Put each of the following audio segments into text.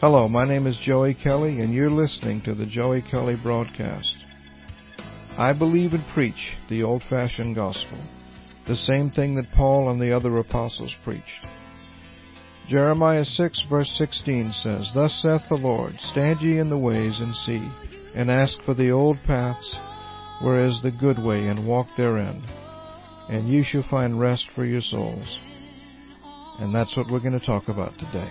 Hello, my name is Joey Kelly, and you're listening to the Joey Kelly Broadcast. I believe and preach the old-fashioned gospel, the same thing that Paul and the other apostles preached. Jeremiah 6, verse 16 says, "Thus saith the Lord, Stand ye in the ways, and see, and ask for the old paths, where is the good way, and walk therein, and ye shall find rest for your souls." And that's what we're going to talk about today.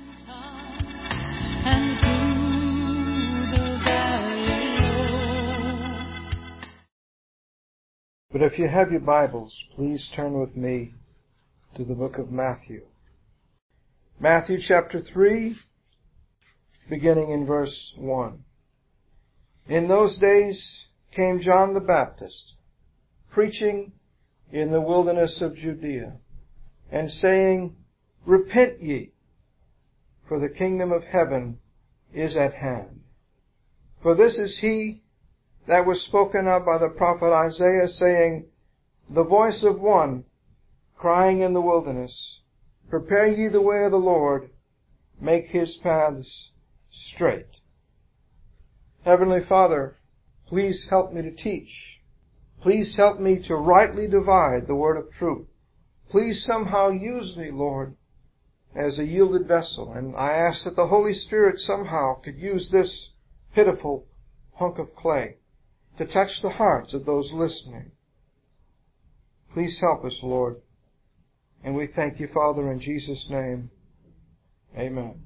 But if you have your Bibles, please turn with me to the book of Matthew. Matthew chapter 3, beginning in verse 1. In those days came John the Baptist, preaching in the wilderness of Judea, and saying, Repent ye, for the kingdom of heaven is at hand. For this is he that was spoken of by the prophet Isaiah, saying, The voice of one crying in the wilderness, Prepare ye the way of the Lord, make his paths straight. Heavenly Father, please help me to teach. Please help me to rightly divide the word of truth. Please somehow use me, Lord, as a yielded vessel. And I ask that the Holy Spirit somehow could use this pitiful hunk of clay to touch the hearts of those listening. Please help us, Lord. And we thank you, Father, in Jesus' name. Amen.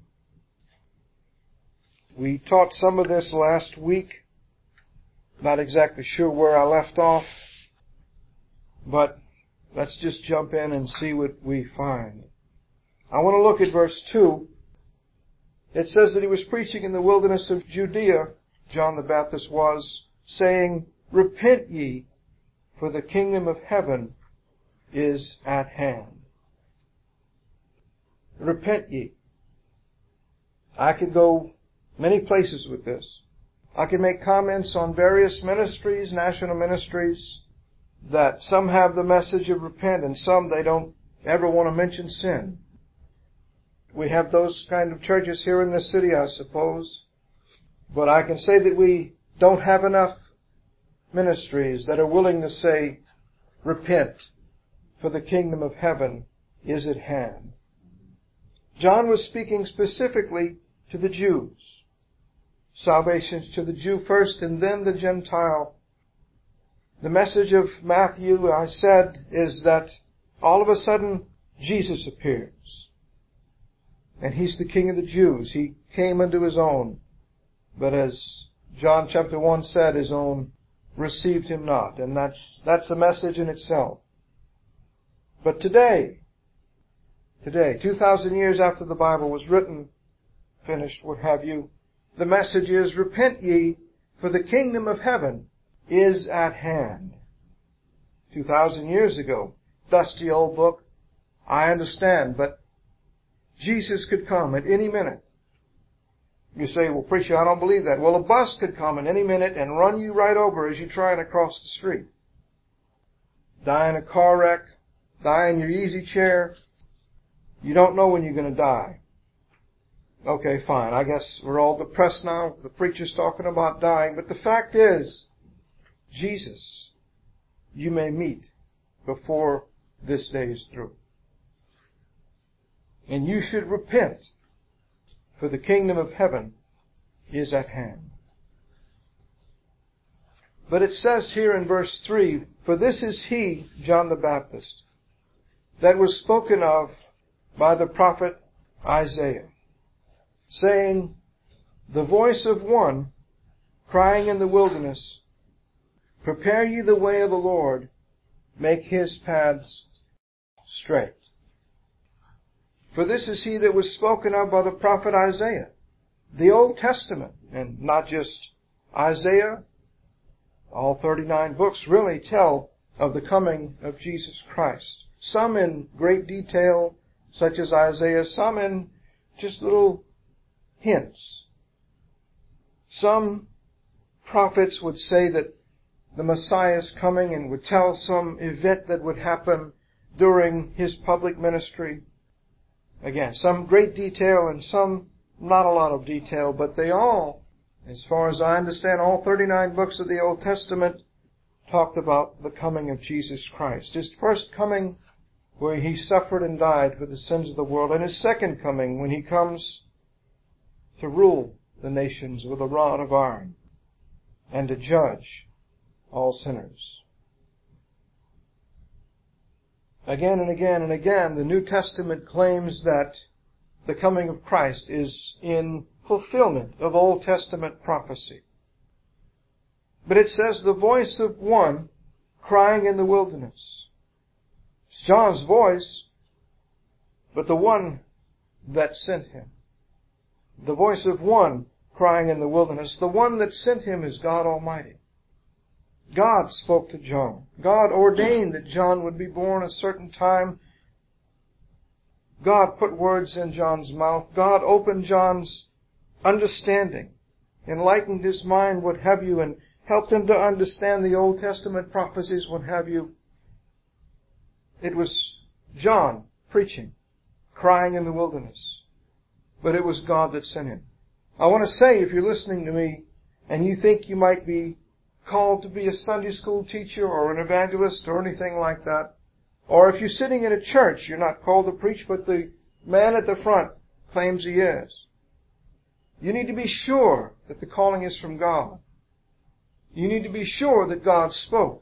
We taught some of this last week. Not exactly sure where I left off, but let's just jump in and see what we find. I want to look at verse 2. It says that he was preaching in the wilderness of Judea, John the Baptist was, saying, Repent ye, for the kingdom of heaven is at hand. Repent ye. I could go many places with this. I could make comments on various ministries, national ministries, that some have the message of repent and some they don't ever want to mention sin. We have those kind of churches here in this city, I suppose. But I can say that we don't have enough ministries that are willing to say, Repent, for the kingdom of heaven is at hand. John was speaking specifically to the Jews. Salvation to the Jew first and then the Gentile. The message of Matthew, I said, is that all of a sudden Jesus appears. And He's the King of the Jews. He came unto His own. But as John chapter 1 said, His own received Him not. And that's a message in itself. But today, 2,000 years after the Bible was written, finished, what have you, the message is, Repent ye, for the kingdom of heaven is at hand. 2,000 years ago, dusty old book, I understand, but Jesus could come at any minute. You say, well, preacher, I don't believe that. Well, a bus could come at any minute and run you right over as you're trying to cross the street. Die in a car wreck, die in your easy chair. You don't know when you're going to die. Okay, fine. I guess we're all depressed now. The preacher's talking about dying. But the fact is, Jesus, you may meet before this day is through. And you should repent, for the kingdom of heaven is at hand. But it says here in verse 3, For this is he, John the Baptist, that was spoken of by the prophet Isaiah, saying, The voice of one crying in the wilderness, Prepare ye the way of the Lord, make his paths straight. For this is he that was spoken of by the prophet Isaiah. The Old Testament, and not just Isaiah, all 39 books really tell of the coming of Jesus Christ. Some in great detail, such as Isaiah, some in just little hints. Some prophets would say that the Messiah is coming and would tell some event that would happen during His public ministry. Again, some great detail and some not a lot of detail, but they all, as far as I understand, all 39 books of the Old Testament talked about the coming of Jesus Christ. His first coming, where He suffered and died for the sins of the world, and His second coming, when He comes to rule the nations with a rod of iron and to judge all sinners. Again and again and again, the New Testament claims that the coming of Christ is in fulfillment of Old Testament prophecy. But it says, the voice of one crying in the wilderness. It's John's voice, but the one that sent him. The voice of one crying in the wilderness. The one that sent him is God Almighty. God spoke to John. God ordained that John would be born a certain time. God put words in John's mouth. God opened John's understanding, enlightened his mind, what have you, and helped him to understand the Old Testament prophecies, what have you. It was John preaching, crying in the wilderness. But it was God that sent him. I want to say, if you're listening to me and you think you might be called to be a Sunday school teacher or an evangelist or anything like that, or if you're sitting in a church, you're not called to preach, but the man at the front claims he is, you need to be sure that the calling is from God. You need to be sure that God spoke.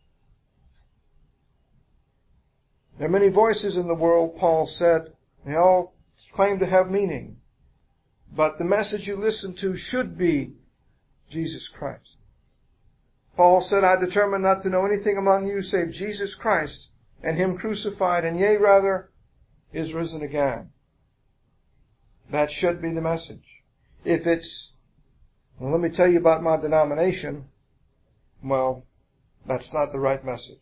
There are many voices in the world, Paul said. They all claim to have meaning. But the message you listen to should be Jesus Christ. Paul said, I determined not to know anything among you save Jesus Christ and Him crucified, and yea, rather, is risen again. That should be the message. If it's, well, let me tell you about my denomination, well, that's not the right message.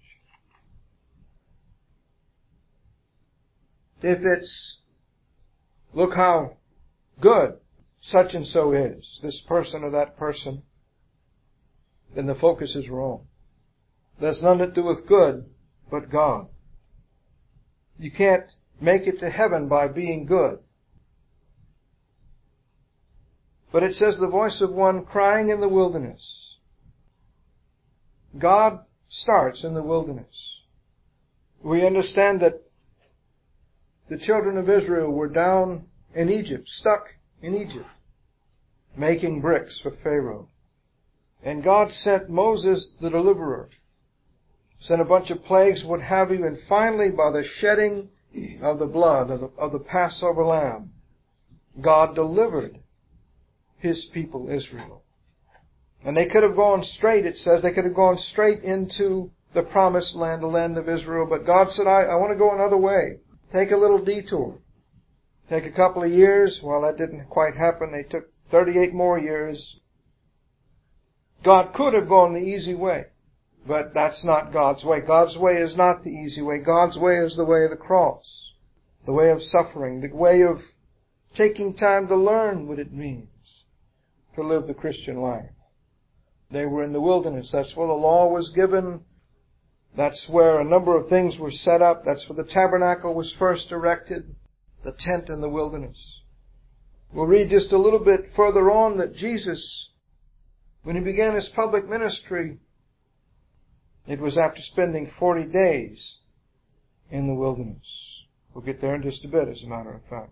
If it's, look how good such and so is, this person or that person, then the focus is wrong. There's nothing to do with good but God. You can't make it to heaven by being good. But it says the voice of one crying in the wilderness. God starts in the wilderness. We understand that the children of Israel were down in Egypt, stuck in Egypt, making bricks for Pharaoh. And God sent Moses, the deliverer, sent a bunch of plagues, what have you, and finally, by the shedding of the blood of the Passover lamb, God delivered His people, Israel. And they could have gone straight, it says, they could have gone straight into the promised land, the land of Israel. But God said, I want to go another way. Take a little detour. Take a couple of years. Well, that didn't quite happen. They took 38 more years. God could have gone the easy way. But that's not God's way. God's way is not the easy way. God's way is the way of the cross. The way of suffering. The way of taking time to learn what it means to live the Christian life. They were in the wilderness. That's where the law was given. That's where a number of things were set up. That's where the tabernacle was first erected. The tent in the wilderness. We'll read just a little bit further on that Jesus, when He began His public ministry, it was after spending 40 days in the wilderness. We'll get there in just a bit, as a matter of fact.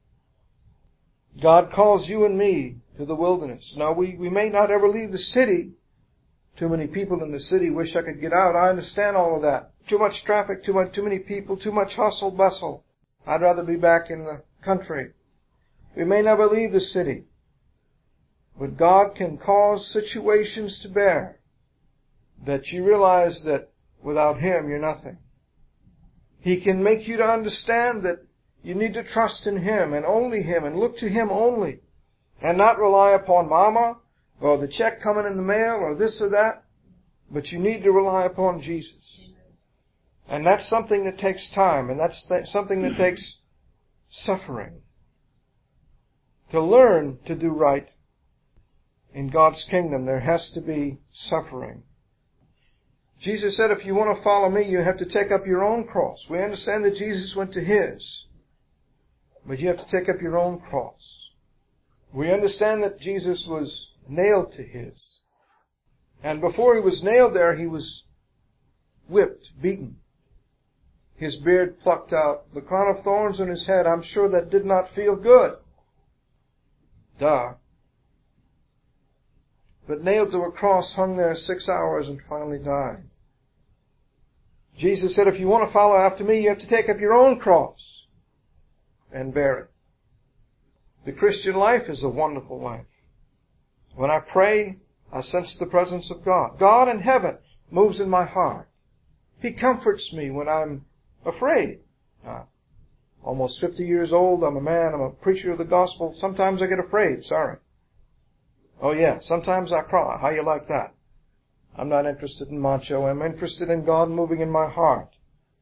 God calls you and me to the wilderness. Now, we may not ever leave the city. Too many people in the city, wish I could get out. I understand all of that. Too much traffic, too many people, too much hustle, bustle. I'd rather be back in the country. We may never leave the city. But God can cause situations to bear that you realize that without Him you're nothing. He can make you to understand that you need to trust in Him and only Him and look to Him only and not rely upon mama or the check coming in the mail or this or that, but you need to rely upon Jesus. And that's something that takes time, and that's something that takes suffering. To learn to do right in God's kingdom, there has to be suffering. Jesus said, if you want to follow me, you have to take up your own cross. We understand that Jesus went to His, but you have to take up your own cross. We understand that Jesus was nailed to his. And before he was nailed there, he was whipped, beaten. His beard plucked out, the crown of thorns on his head. I'm sure that did not feel good. Duh. But nailed to a cross, hung there 6 hours and finally died. Jesus said, if you want to follow after me, you have to take up your own cross and bear it. The Christian life is a wonderful life. When I pray, I sense the presence of God. God in heaven moves in my heart. He comforts me when I'm afraid. Almost 50 years old, I'm a man, I'm a preacher of the gospel. Sometimes I get afraid, sorry. Oh yeah, sometimes I cry. How you like that? I'm not interested in macho. I'm interested in God moving in my heart.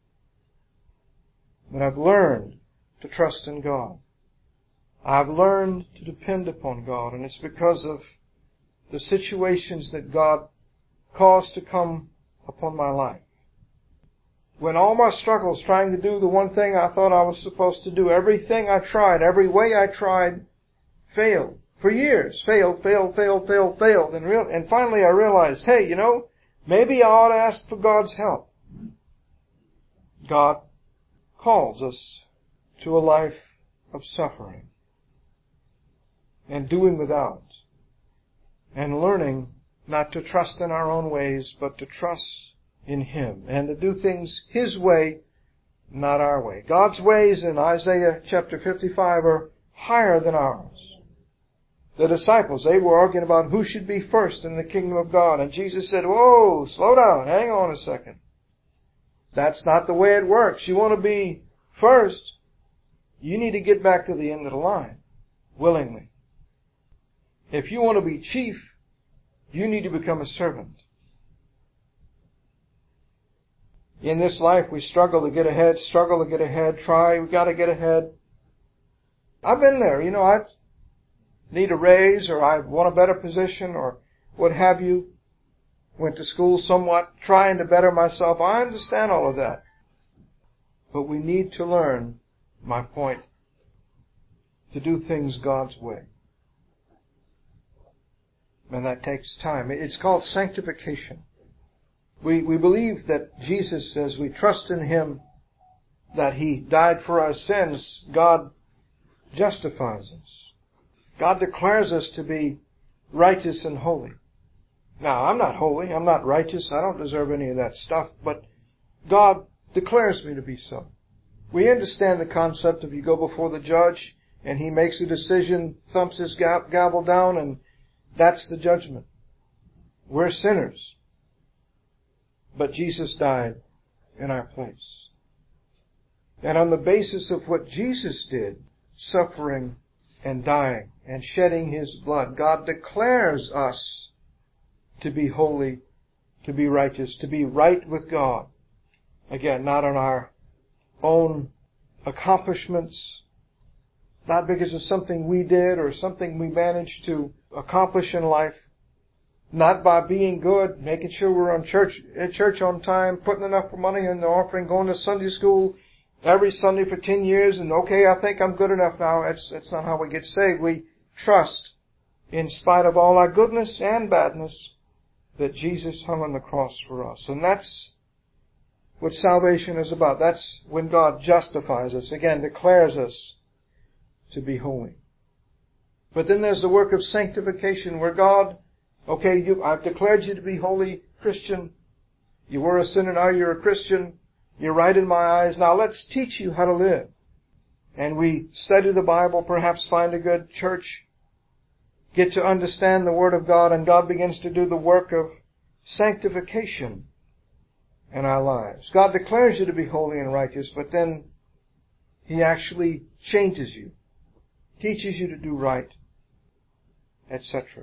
But I've learned to trust in God. I've learned to depend upon God, and it's because of the situations that God caused to come upon my life. When all my struggles trying to do the one thing I thought I was supposed to do, everything I tried, every way I tried, failed. For years, failed. And finally I realized, hey, maybe I ought to ask for God's help. God calls us to a life of suffering and doing without and learning not to trust in our own ways, but to trust in Him and to do things His way, not our way. God's ways in Isaiah chapter 55 are higher than ours. The disciples, they were arguing about who should be first in the kingdom of God. And Jesus said, whoa, slow down, hang on a second. That's not the way it works. You want to be first, you need to get back to the end of the line, willingly. If you want to be chief, you need to become a servant. In this life, we struggle to get ahead, we got to get ahead. I've been there, I need a raise, or I want a better position, or what have you. Went to school somewhat, trying to better myself. I understand all of that. But we need to learn, my point, to do things God's way. And that takes time. It's called sanctification. We believe that Jesus, as we trust in Him, that He died for our sins, God justifies us. God declares us to be righteous and holy. Now, I'm not holy, I'm not righteous, I don't deserve any of that stuff, but God declares me to be so. We understand the concept of you go before the judge and he makes a decision, thumps his gavel down, and that's the judgment. We're sinners. But Jesus died in our place. And on the basis of what Jesus did, suffering and dying and shedding His blood, God declares us to be holy, to be righteous, to be right with God. Again, not on our own accomplishments, not because of something we did or something we managed to accomplish in life, not by being good, making sure we're at church on time, putting enough money in the offering, going to Sunday school every Sunday for 10 years, and okay, I think I'm good enough now. That's not how we get saved. We trust, in spite of all our goodness and badness, that Jesus hung on the cross for us. And that's what salvation is about. That's when God justifies us, again, declares us to be holy. But then there's the work of sanctification where God, okay, I've declared you to be holy, Christian. You were a sinner, now you're a Christian. You're right in my eyes. Now let's teach you how to live. And we study the Bible, perhaps find a good church, get to understand the Word of God, and God begins to do the work of sanctification in our lives. God declares you to be holy and righteous, but then He actually changes you, teaches you to do right, etc.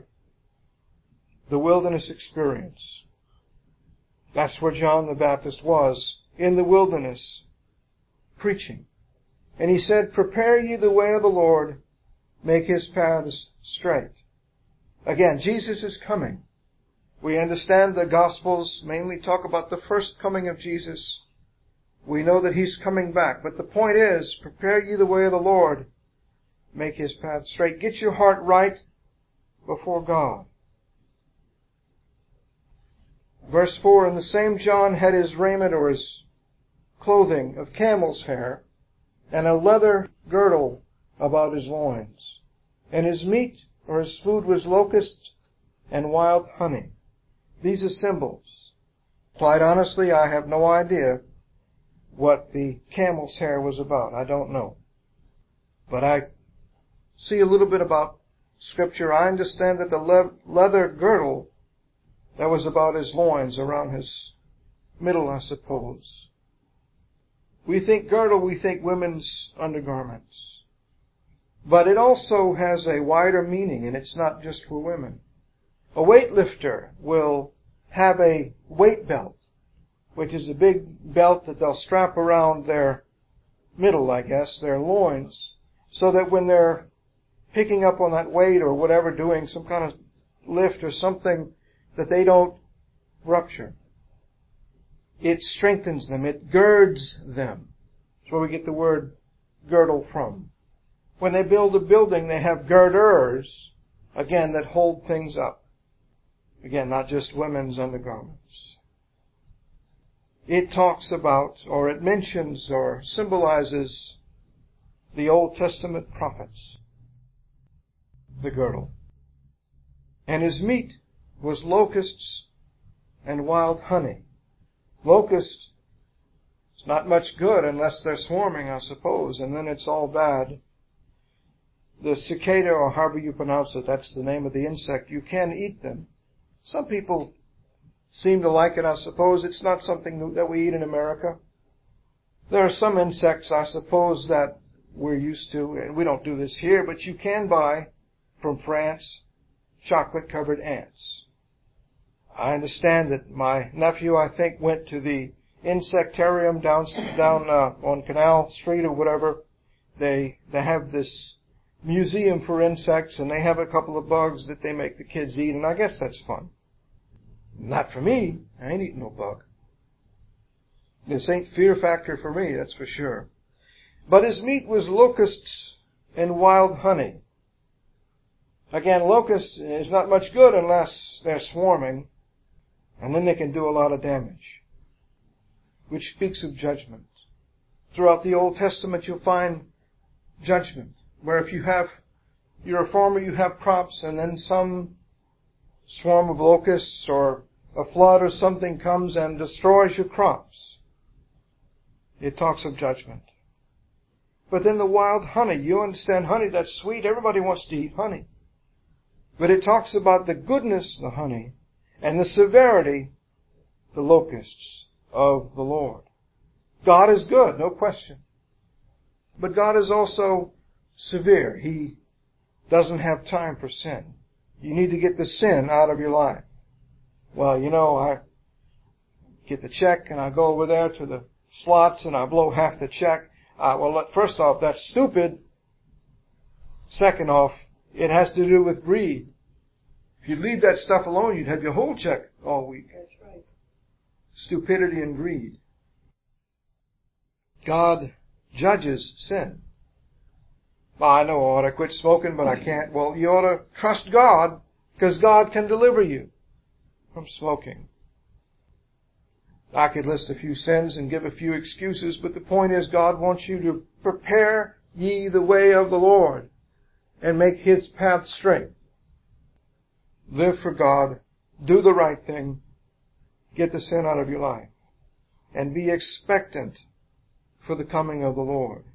The wilderness experience. That's where John the Baptist was, in the wilderness, preaching. And he said, prepare ye the way of the Lord, make His paths straight. Again, Jesus is coming. We understand the Gospels mainly talk about the first coming of Jesus. We know that He's coming back. But the point is, prepare ye the way of the Lord, make His path straight. Get your heart right before God. Verse 4, and the same John had his raiment or his clothing of camel's hair, and a leather girdle about his loins. And his meat or his food was locusts and wild honey. These are symbols. Quite honestly, I have no idea what the camel's hair was about. I don't know. But I see a little bit about Scripture. I understand that the leather girdle that was about his loins, around his middle, I suppose. We think girdle, we think women's undergarments. But it also has a wider meaning, and it's not just for women. A weightlifter will have a weight belt, which is a big belt that they'll strap around their middle, I guess, their loins, so that when they're picking up on that weight or whatever, doing some kind of lift or something, that they don't rupture. It strengthens them. It girds them. That's where we get the word girdle from. When they build a building, they have girders, again, that hold things up. Again, not just women's undergarments. It talks about, or it mentions, or symbolizes the Old Testament prophets. The girdle. And his meat was locusts and wild honey. Locust, it's not much good unless they're swarming, I suppose, and then it's all bad. The cicada, or however you pronounce it, that's the name of the insect, you can eat them. Some people seem to like it, I suppose. It's not something that we eat in America. There are some insects, I suppose, that we're used to, and we don't do this here, but you can buy from France chocolate-covered ants. I understand that my nephew, I think, went to the insectarium down on Canal Street or whatever. They have this museum for insects, and they have a couple of bugs that they make the kids eat, and I guess that's fun. Not for me. I ain't eating no bug. This ain't Fear Factor for me, that's for sure. But his meat was locusts and wild honey. Again, locust is not much good unless they're swarming, and then they can do a lot of damage, which speaks of judgment. Throughout the Old Testament, you'll find judgment, where if you're a farmer, you have crops, and then some swarm of locusts or a flood or something comes and destroys your crops. It talks of judgment. But then the wild honey, you understand honey, that's sweet. Everybody wants to eat honey. But it talks about the goodness, the honey, and the severity, the locusts of the Lord. God is good, no question. But God is also severe. He doesn't have time for sin. You need to get the sin out of your life. Well, I get the check and I go over there to the slots and I blow half the check. First off, that's stupid. Second off, it has to do with greed. If you'd leave that stuff alone, you'd have your whole check all week. That's right. Stupidity and greed. God judges sin. Well, I know I ought to quit smoking, but I can't. Well, you ought to trust God, because God can deliver you from smoking. I could list a few sins and give a few excuses, but the point is God wants you to prepare ye the way of the Lord and make His path straight. Live for God, do the right thing, get the sin out of your life, and be expectant for the coming of the Lord.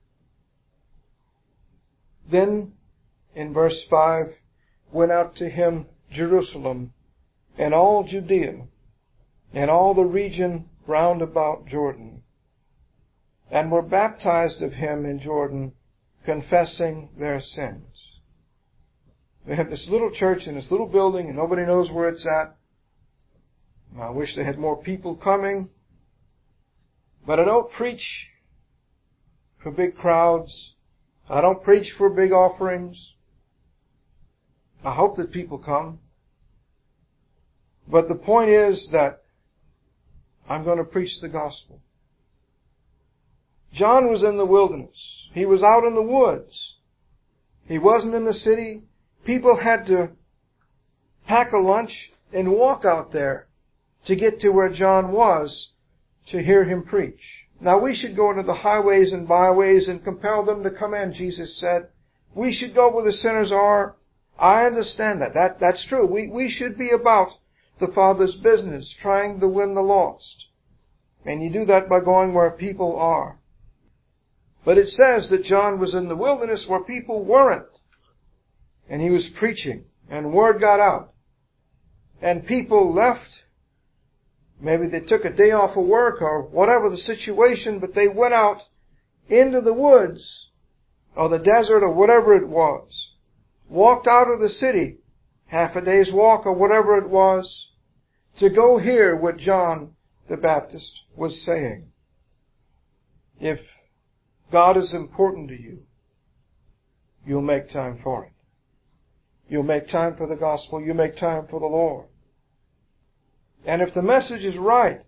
Then, in verse 5, went out to him Jerusalem and all Judea and all the region round about Jordan, and were baptized of him in Jordan, confessing their sins. They have this little church in this little building, and nobody knows where it's at. I wish they had more people coming. But I don't preach for big crowds. I don't preach for big offerings. I hope that people come. But the point is that I'm going to preach the gospel. John was in the wilderness. He was out in the woods. He wasn't in the city. People had to pack a lunch and walk out there to get to where John was to hear him preach. Now we should go into the highways and byways and compel them to come in, Jesus said. We should go where the sinners are. I understand that. That's true. We should be about the Father's business, trying to win the lost. And you do that by going where people are. But it says that John was in the wilderness where people weren't. And he was preaching. And word got out. And people left. Maybe they took a day off of work or whatever the situation, but they went out into the woods or the desert or whatever it was. Walked out of the city, half a day's walk or whatever it was, to go hear what John the Baptist was saying. If God is important to you, you'll make time for it. You'll make time for the gospel. You'll make time for the Lord. And if the message is right,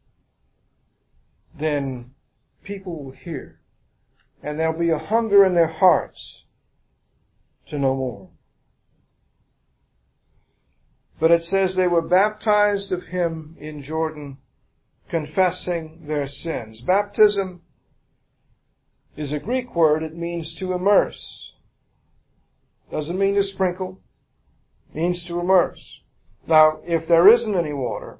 then people will hear. And there'll be a hunger in their hearts to know more. But it says they were baptized of him in Jordan, confessing their sins. Baptism is a Greek word. It means to immerse. Doesn't mean to sprinkle. It means to immerse. Now, if there isn't any water,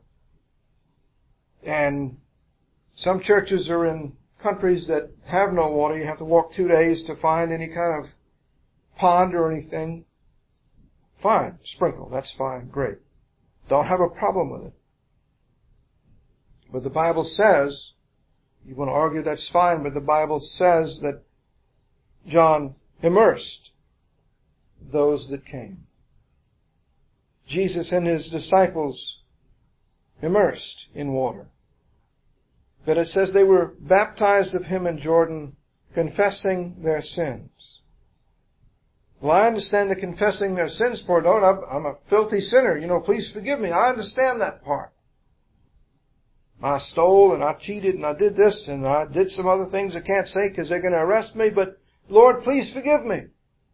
and some churches are in countries that have no water, you have to walk 2 days to find any kind of pond or anything, fine, sprinkle, that's fine, great. Don't have a problem with it. But the Bible says, you want to argue that's fine, but the Bible says that John immersed those that came. Jesus and his disciples immersed in water. But it says they were baptized of him in Jordan, confessing their sins. Well, I understand the confessing their sins part. I'm a filthy sinner. Please forgive me. I understand that part. I stole and I cheated and I did this and I did some other things I can't say because they're going to arrest me. But Lord, please forgive me.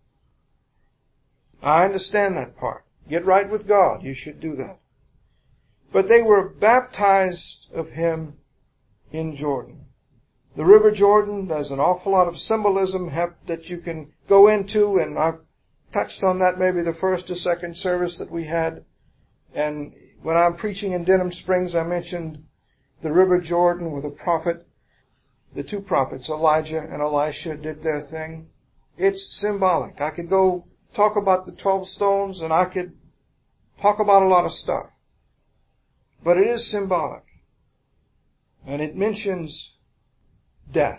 I understand that part. Get right with God. You should do that. But they were baptized of him in Jordan. The River Jordan, there's an awful lot of symbolism that you can go into, and I've touched on that maybe the first or second service that we had. And when I'm preaching in Denham Springs, I mentioned the River Jordan with a prophet. The two prophets, Elijah and Elisha, did their thing. It's symbolic. I could go talk about the 12 stones, and I could talk about a lot of stuff. But it is symbolic. And it mentions death.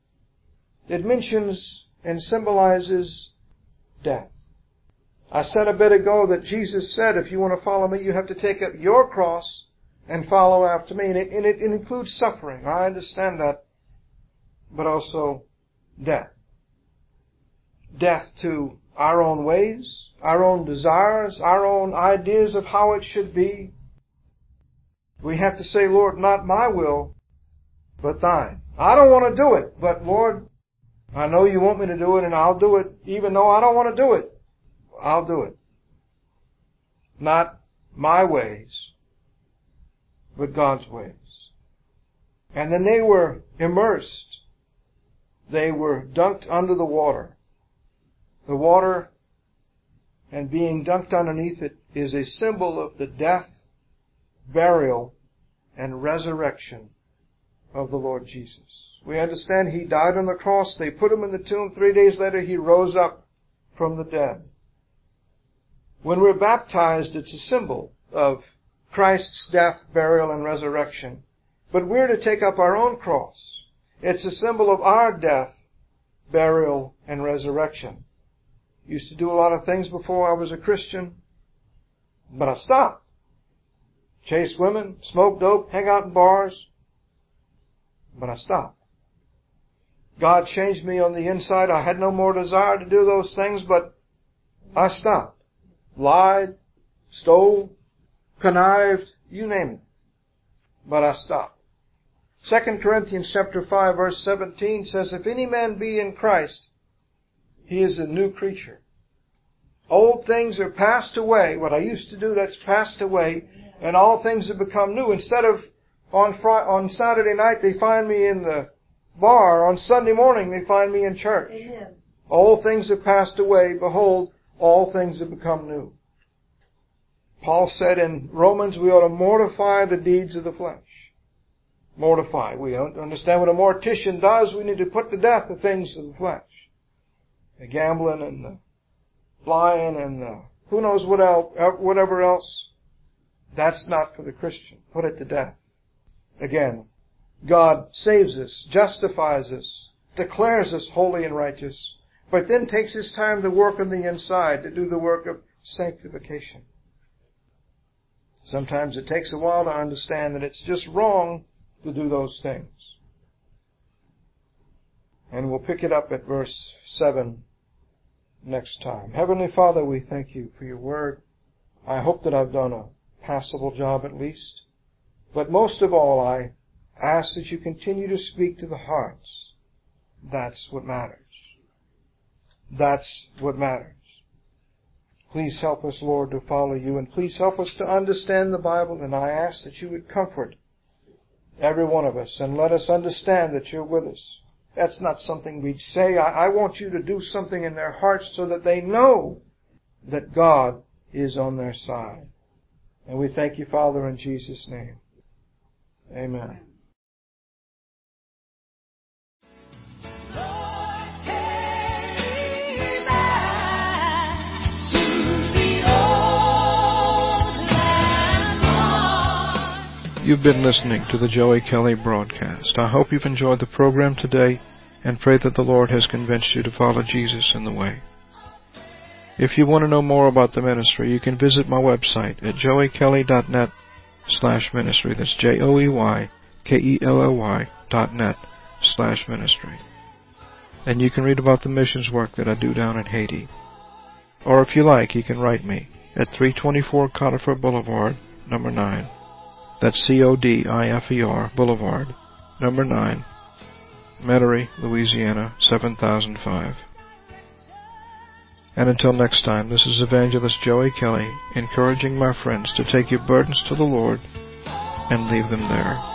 It mentions and symbolizes death. I said a bit ago that Jesus said, if you want to follow me, you have to take up your cross and follow after me. And it includes suffering. I understand that. But also death. Death to our own ways, our own desires, our own ideas of how it should be. We have to say, Lord, not my will, but thine. I don't want to do it, but Lord, I know you want me to do it, and I'll do it even though I don't want to do it. I'll do it. Not my ways, but God's ways. And then they were immersed. They were dunked under the water. The water and being dunked underneath it is a symbol of the death, burial, and resurrection of the Lord Jesus. We understand He died on the cross. They put Him in the tomb. 3 days later, He rose up from the dead. When we're baptized, it's a symbol of Christ's death, burial, and resurrection. But we're to take up our own cross. It's a symbol of our death, burial, and resurrection. Used to do a lot of things before I was a Christian, but I stopped. Chase women, smoke dope, hang out in bars, but I stopped. God changed me on the inside. I had no more desire to do those things, but I stopped. Lied, stole, connived, you name it. But I stopped. 2 Corinthians chapter 5 verse 17 says, if any man be in Christ, He is a new creature. Old things are passed away. What I used to do, that's passed away, and all things have become new. Instead of on Saturday night they find me in the bar, on Sunday morning they find me in church. Amen. All things have passed away. Behold, all things have become new. Paul said in Romans, we ought to mortify the deeds of the flesh. Mortify. We don't understand what a mortician does. We need to put to death the things of the flesh. The gambling and the flying and the who knows what else, whatever else. That's not for the Christian. Put it to death. Again, God saves us, justifies us, declares us holy and righteous, but then takes His time to work on the inside, to do the work of sanctification. Sometimes it takes a while to understand that it's just wrong to do those things. And we'll pick it up at verse 7 next time. Heavenly Father, we thank You for Your Word. I hope that I've done a passable job at least. But most of all, I ask that You continue to speak to the hearts. That's what matters. That's what matters. Please help us, Lord, to follow You, and please help us to understand the Bible, and I ask that You would comfort every one of us and let us understand that You're with us. That's not something we'd say. I want You to do something in their hearts so that they know that God is on their side. And we thank You, Father, in Jesus' name. Amen. You've been listening to the Joey Kelly broadcast. I hope you've enjoyed the program today and pray that the Lord has convinced you to follow Jesus in the way. If you want to know more about the ministry, you can visit my website at joeykelly.net/ministry. That's joeykelly.net/ministry. And you can read about the missions work that I do down in Haiti. Or if you like, you can write me at 324 Conifer Boulevard, number 9. That's Codifer Boulevard, number 9, Metairie, Louisiana, 7005. And until next time, this is Evangelist Joey Kelly, encouraging my friends to take your burdens to the Lord and leave them there.